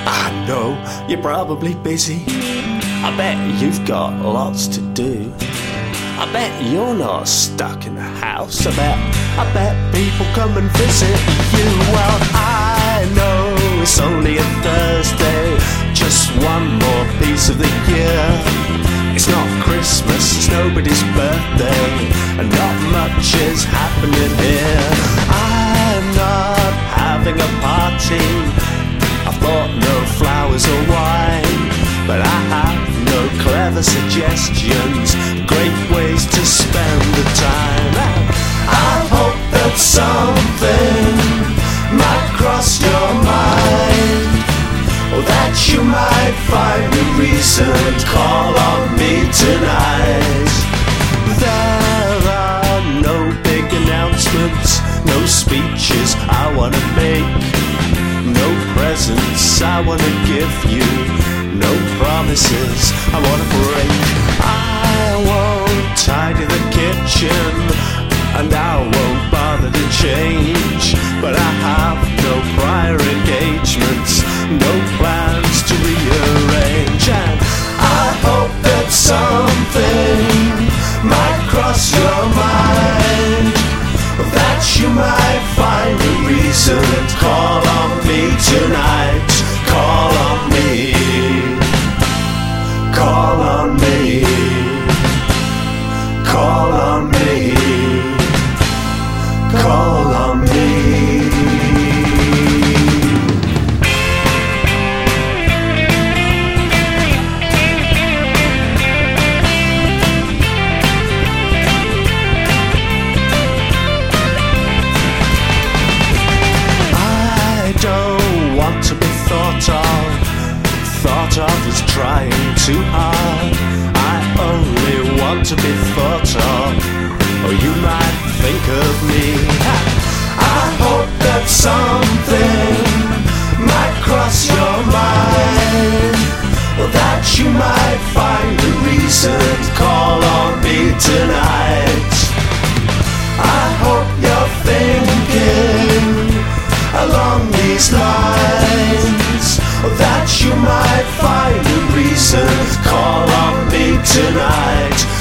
I know you're probably busy. I bet you've got lots to do. I bet you're not stuck in the house. I bet people come and visit you. Well, I know it's only a Thursday, just one more piece of the year. It's not Christmas, it's nobody's birthday, and not much is happening here. I'm not having a party, I've bought no flowers or wine, but I have no clever suggestions, great ways to spend the time. I hope that something might cross your mind, or that you might find a reason to call on me tonight. There are no big announcements, no speeches I wanna make, no presents I wanna give you, no promises I wanna break. I won't tidy the kitchen, and I won't bother to change, but I have no prior engagements, no plans to rearrange. And I hope that something might cross your mind, that you might find a reason to call on me tonight. Call on me, call on me, call on me, call on me. To be thought of as trying too hard. I only want to be thought of, or you might think of me. I hope that something might cross your mind, or that you might find a reason to call on me tonight. I hope you're thinking along these lines, that you might find a reason to call on me tonight.